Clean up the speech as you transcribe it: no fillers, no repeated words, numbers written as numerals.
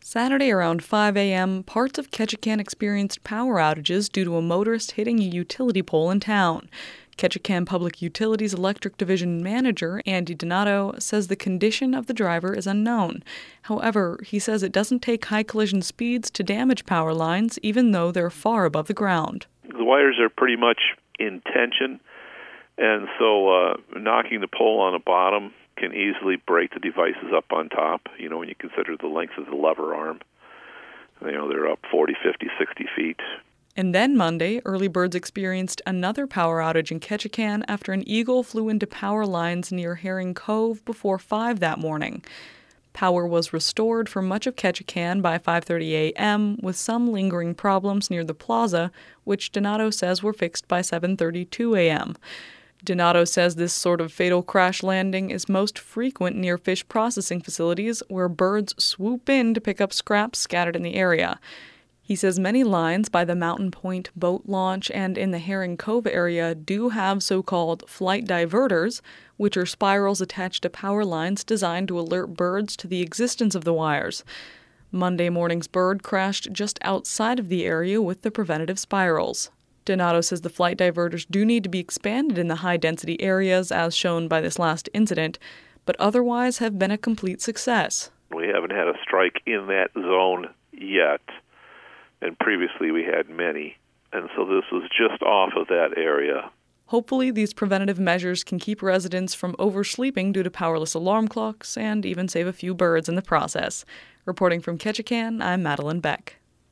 Saturday around 5 a.m., parts of Ketchikan experienced power outages due to a motorist hitting a utility pole in town. Ketchikan Public Utilities Electric Division Manager Andy Donato says the condition of the driver is unknown. However, he says it doesn't take high collision speeds to damage power lines, even though they're far above the ground. The wires are pretty much in tension, and so knocking the pole on the bottom can easily break the devices up on top, when you consider the length of the lever arm. They're up 40, 50, 60 feet. And then Monday, early birds experienced another power outage in Ketchikan after an eagle flew into power lines near Herring Cove before 5 that morning. Power was restored for much of Ketchikan by 5:30 a.m., with some lingering problems near the plaza, which Donato says were fixed by 7:32 a.m. Donato says this sort of fatal crash landing is most frequent near fish processing facilities where birds swoop in to pick up scraps scattered in the area. He says many lines by the Mountain Point boat launch and in the Herring Cove area do have so-called flight diverters, which are spirals attached to power lines designed to alert birds to the existence of the wires. Monday morning's bird crashed just outside of the area with the preventative spirals. Donato says the flight diverters do need to be expanded in the high-density areas, as shown by this last incident, but otherwise have been a complete success. We haven't had a strike in that zone yet, and previously we had many, and so this was just off of that area. Hopefully, these preventative measures can keep residents from oversleeping due to powerless alarm clocks and even save a few birds in the process. Reporting from Ketchikan, I'm Madeline Beck.